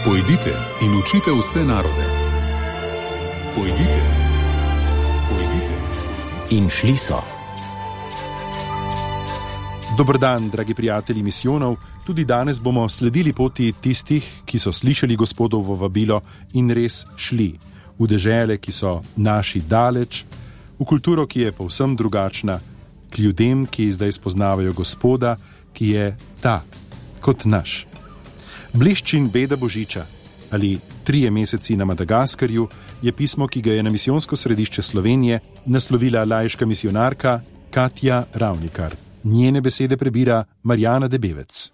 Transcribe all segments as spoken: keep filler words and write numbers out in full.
Pojdite in učite vse narode. Pojdite, pojdite. In šli so. Dober dan, dragi prijatelji misijonov. Tudi danes bomo sledili poti tistih, ki so slišali Gospodovo vabilo in res šli v dežele, ki so naši daleč, v kulturo, ki je povsem drugačna, k ljudem, ki zdaj spoznavajo Gospoda, ki je ta, kot naš. Blišč in beda Božiča ali Trije meseci na Madagaskarju je pismo, ki ga je na misijonsko središče Slovenije naslovila laiška misijonarka Katja Ravnikar. Njene besede prebira Marjana Debevec.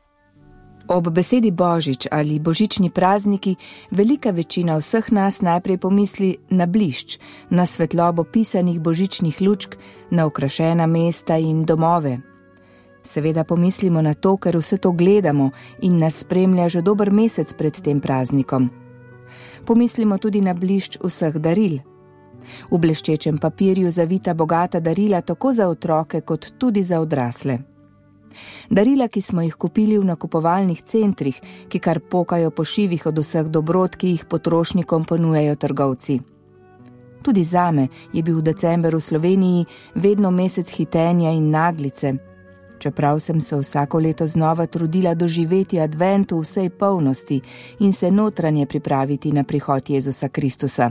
Ob besedi Božič ali božični prazniki velika večina vseh nas najprej pomisli na blišč, na svetlobo pisanih božičnih lučk, na okrašena mesta in domove. Seveda pomislimo na to, ker vse to gledamo in nas spremlja že dober mesec pred tem praznikom. Pomislimo tudi na blišč vseh daril. V bleščečem papirju zavita bogata darila tako za otroke kot tudi za odrasle. Darila, ki smo jih kupili v nakupovalnih centrih, ki kar pokajo po šivih od vseh dobrot, ki jih potrošnikom ponujajo trgovci. Tudi zame je bil december v Sloveniji vedno mesec hitenja in naglice, čeprav sem se vsako leto znova trudila doživeti advent v vsej polnosti in se notranje pripraviti na prihod Jezusa Kristusa.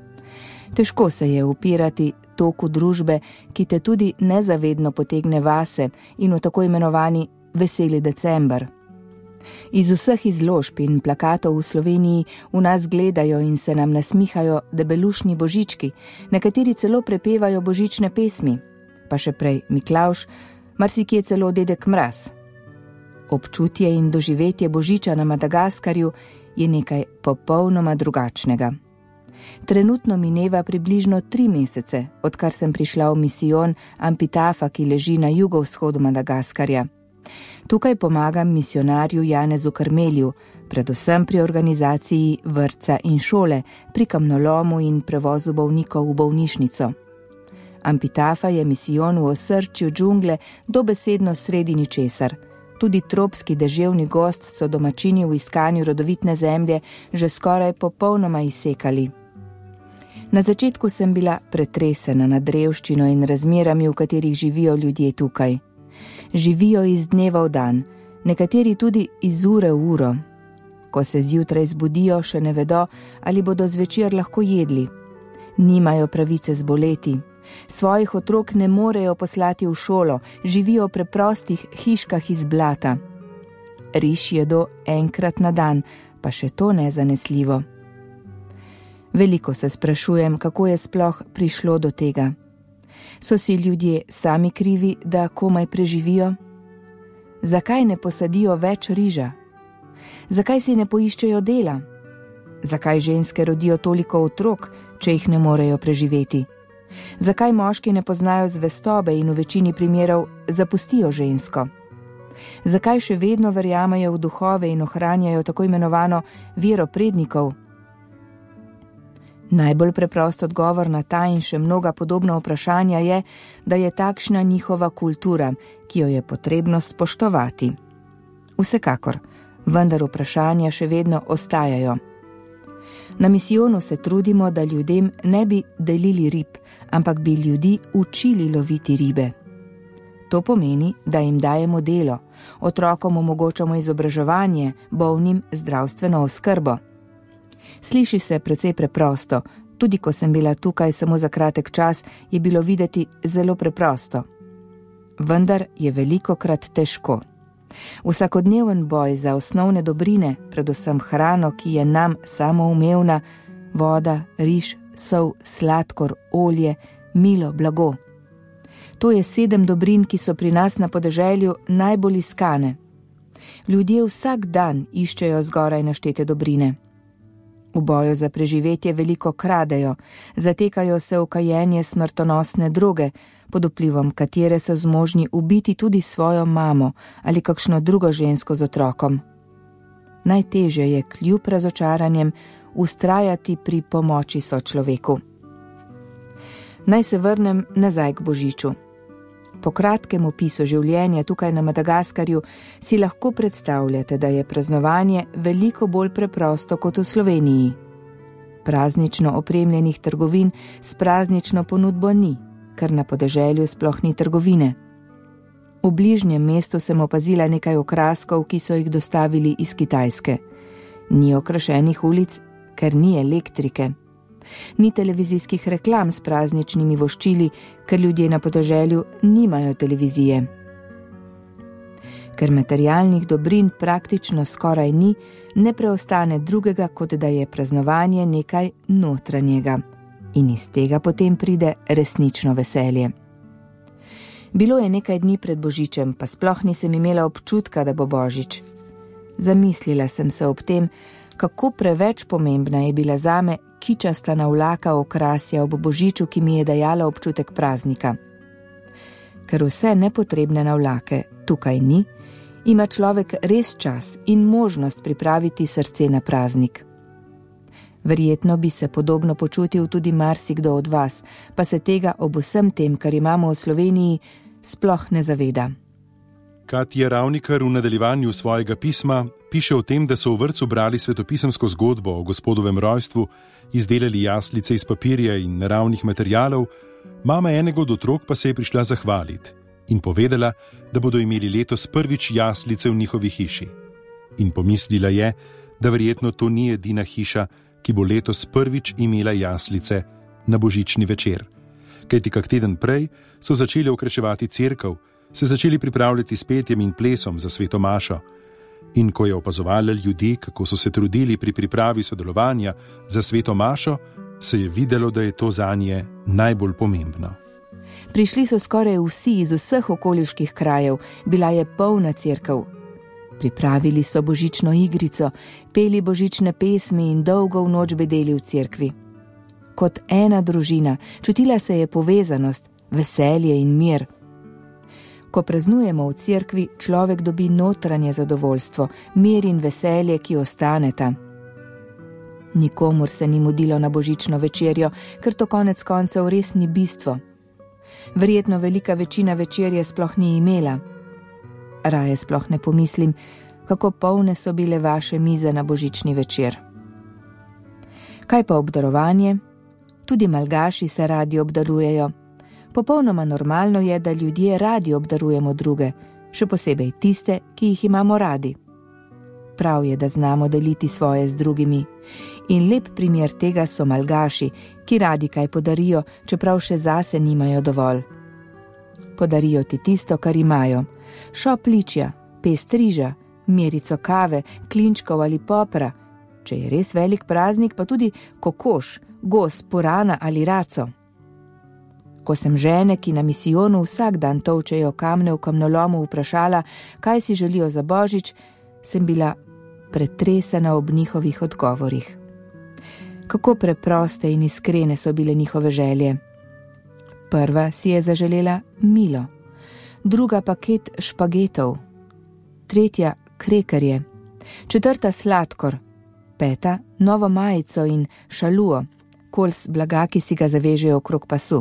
Težko se je upirati toku družbe, ki te tudi nezavedno potegne vase in v tako imenovani veseli december. Iz vseh izložb in plakatov v Sloveniji v nas gledajo in se nam nasmihajo debelušni božički, nekateri celo prepevajo božične pesmi, pa še prej Miklavž, marsikje celo dedek Mraz. Občutje in doživetje božiča na Madagaskarju je nekaj popolnoma drugačnega. Trenutno mineva približno tri mesece, odkar sem prišla v misijon Ampitafa, ki leži na jugovzhodu Madagaskarja. Tukaj pomagam misionarju Janezu Karmelju, predvsem pri organizaciji vrtca in šole, pri kamnolomu in prevozu bolnikov v bolnišnico. Ampitafa je misijon v osrčju džungle dobesedno sredi ničesar. Tudi tropski deževni gozd so domačini v iskanju rodovitne zemlje že skoraj popolnoma izsekali. Na začetku sem bila pretresena nad revščino in razmerami, v katerih živijo ljudje tukaj. Živijo iz dneva v dan, nekateri tudi iz ure v uro. Ko se zjutraj zbudijo, še ne vedo, ali bodo zvečer lahko jedli. Nimajo pravice zboleti. Svojih otrok ne morejo poslati v šolo, živijo v preprostih hiškah iz blata. Riž jedo enkrat na dan, pa še to nezanesljivo. Veliko se sprašujem, kako je sploh prišlo do tega. So si ljudje sami krivi, da komaj preživijo? Zakaj ne posadijo več riža? Zakaj si ne poiščejo dela? Zakaj ženske rodijo toliko otrok, če jih ne morejo preživeti? Zakaj moški ne poznajo zvestobe in v večini primerov zapustijo žensko? Zakaj še vedno verjamejo v duhove in ohranjajo tako imenovano vero prednikov? Najbolj preprost odgovor na ta in še mnoga podobna vprašanja je, da je takšna njihova kultura, ki jo je potrebno spoštovati. Vsekakor, vendar vprašanja še vedno ostajajo. Na misijonu se trudimo, da ljudem ne bi delili rib, ampak bi ljudi učili loviti ribe. To pomeni, da jim dajemo delo, otrokom omogočamo izobraževanje, bolnim zdravstveno oskrbo. Sliši se precej preprosto, tudi ko sem bila tukaj samo za kratek čas, je bilo videti zelo preprosto. Vendar je velikokrat težko. Vsakodneven boj za osnovne dobrine, predvsem hrano, ki je nam samoumevna, voda, riž, sol, sladkor, olje, milo, blago. To je sedem dobrin, ki so pri nas na podeželju najbolj iskane. Ljudje vsak dan iščejo zgoraj naštete dobrine. V boju za preživetje veliko kradejo, zatekajo se v kajenje smrtonosne droge, pod vplivom katere so zmožni ubiti tudi svojo mamo ali kakšno drugo žensko z otrokom. Najtežje je kljub razočaranjem ustrajati pri pomoči sočloveku. Naj se vrnem nazaj k božiču. Po kratkem opisu življenja tukaj na Madagaskarju si lahko predstavljate, da je praznovanje veliko bolj preprosto kot v Sloveniji. Praznično opremljenih trgovin s praznično ponudbo ni, ker na podeželju sploh ni trgovine. V bližnjem mestu sem opazila nekaj okraskov, ki so jih dostavili iz Kitajske. Ni okrašenih ulic, ker ni elektrike. Ni televizijskih reklam s prazničnimi voščili, ker ljudje na podeželju nimajo televizije. Ker materialnih dobrin praktično skoraj ni, ne preostane drugega, kot da je praznovanje nekaj notranjega. In iz tega potem pride resnično veselje. Bilo je nekaj dni pred Božičem, pa sploh nisem imela občutka, da bo Božič. Zamislila sem se ob tem, kako preveč pomembna je bila zame kičasta navlaka okrasja ob Božiču, ki mi je dajala občutek praznika. Ker vse nepotrebne navlake tukaj ni, ima človek res čas in možnost pripraviti srce na praznik. Verjetno bi se podobno počutil tudi marsikdo od vas, pa se tega ob vsem tem, kar imamo v Sloveniji, sploh ne zaveda. Katja Ravnikar v nadaljevanju svojega pisma piše o tem, da so v vrtcu brali svetopisemsko zgodbo o gospodovem rojstvu, izdelali jaslice iz papirja in naravnih materialov, mama enega od otrok pa se je prišla zahvaliti in povedala, da bodo imeli letos prvič jaslice v njihovi hiši. In pomislila je, da verjetno to ni edina hiša, ki bo letos prvič imela jaslice na božični večer. Kajti kak teden prej so začeli okraševati cerkev, se začeli pripravljati s petjem in plesom za sveto mašo. In ko je opazovala ljudi, kako so se trudili pri pripravi sodelovanja za sveto mašo, se je videlo, da je to zanje najbolj pomembno. Prišli so skoraj vsi iz vseh okoliških krajev, bila je polna cerkev. Pripravili so božično igrico, peli božične pesmi in dolgo v noč bedeli v cerkvi. Kot ena družina, čutila se je povezanost, veselje in mir. Ko praznujemo v cerkvi, človek dobi notranje zadovoljstvo, mir in veselje, ki ostaneta. Nikomur se ni mudilo na božično večerjo, ker to konec koncev res ni bistvo. Verjetno velika večina večerje sploh ni imela. Raje sploh ne pomislim, kako polne so bile vaše mize na božični večer. Kaj pa obdarovanje? Tudi malgaši se radi obdarujejo. Popolnoma normalno je, da ljudje radi obdarujemo druge, še posebej tiste, ki jih imamo radi. Prav je, da znamo deliti svoje z drugimi. In lep primer tega so malgaši, ki radi kaj podarijo, čeprav še zase nimajo dovolj. Podarijo ti tisto, kar imajo. Šop ličja, pest riža, merico kave, klinčkov ali popra. Če je res velik praznik, pa tudi kokoš, gos, purana ali raco. Ko sem žene, ki na misijonu vsak dan tolčejo kamne v kamnolomu, vprašala, kaj si želijo za Božič, sem bila pretresena ob njihovih odgovorih. Kako preproste in iskrene so bile njihove želje. Prva si je zaželela milo, druga paket špagetov, tretja krekerje, četrta sladkor, peta novo majico in šaluo, kols blaga, ki si ga zavežejo okrog pasu.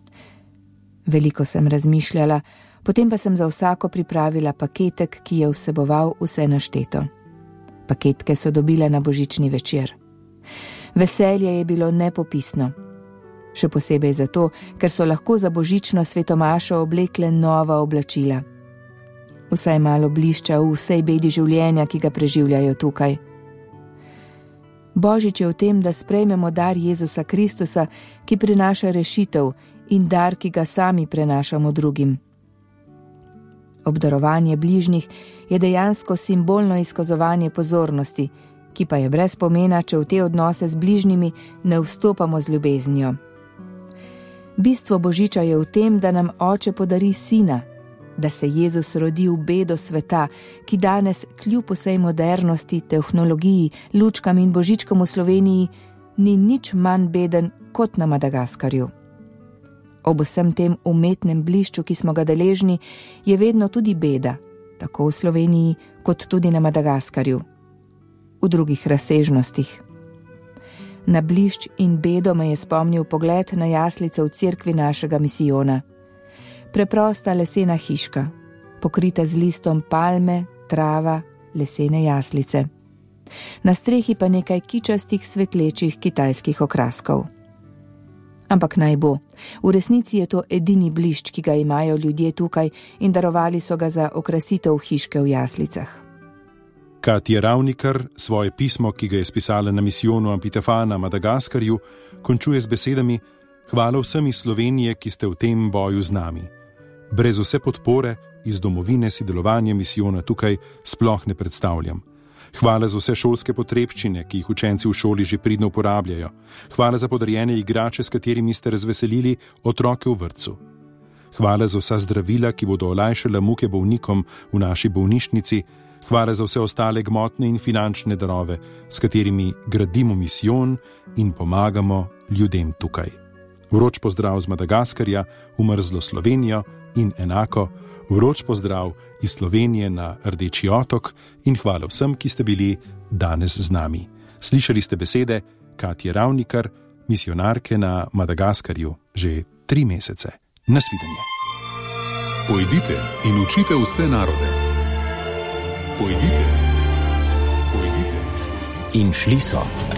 Veliko sem razmišljala, potem pa sem za vsako pripravila paketek, ki je vseboval vse našteto. Paketke so dobile na božični večer. Veselje je bilo nepopisno. Še posebej zato, ker so lahko za božično svetomašo oblekle nova oblačila. Vsaj malo blišča v vsej bedi življenja, ki ga preživljajo tukaj. Božič je v tem, da sprejmemo dar Jezusa Kristusa, ki prinaša rešitev, in dar, ki ga sami prenašamo drugim. Obdarovanje bližnjih je dejansko simbolno izkazovanje pozornosti, ki pa je brez pomena, če v te odnose z bližnjimi ne vstopamo z ljubeznijo. Bistvo Božiča je v tem, da nam Oče podari sina, da se Jezus rodi v bedo sveta, ki danes kljub vsej modernosti, tehnologiji, lučkam in božičkom v Sloveniji ni nič manj beden kot na Madagaskarju. Ob vsem tem umetnem blišču, ki smo ga deležni, je vedno tudi beda, tako v Sloveniji kot tudi na Madagaskarju, v drugih razsežnostih. Na blišč in bedo me je spomnil pogled na jaslice v cerkvi našega misijona. Preprosta lesena hiška, pokrita z listom palme, trava, lesene jaslice. Na strehi pa nekaj kičastih svetlečih kitajskih okraskov. Ampak naj bo, v resnici je to edini blišč, ki ga imajo ljudje tukaj in darovali so ga za okrasitev hiške v jaslicah. Katja Ravnikar svoje pismo, ki ga je spisala na misijonu Ampitefa na Madagaskarju, končuje z besedami: Hvala vsem iz Slovenije, ki ste v tem boju z nami. Brez vse podpore iz domovine si delovanje misijona tukaj sploh ne predstavljam. Hvala za vse šolske potrebščine, ki jih učenci v šoli že pridno uporabljajo. Hvala za podarjene igrače, s katerimi ste razveselili otroke v vrtcu. Hvala za vsa zdravila, ki bodo olajšala muke bolnikom v naši bolnišnici. Hvala za vse ostale gmotne in finančne darove, s katerimi gradimo misijon in pomagamo ljudem tukaj. Vroč pozdrav z Madagaskarja v mrzlo Slovenijo in enako vroč pozdrav iz Slovenije na Rdeči otok in hvala vsem, ki ste bili danes z nami. Slišali ste besede Katje Ravnikar, misijonarke na Madagaskarju, že tri mesece. Nasvidenje. Pojdite in učite vse narode. Pojdite. Pojdite. In šli so.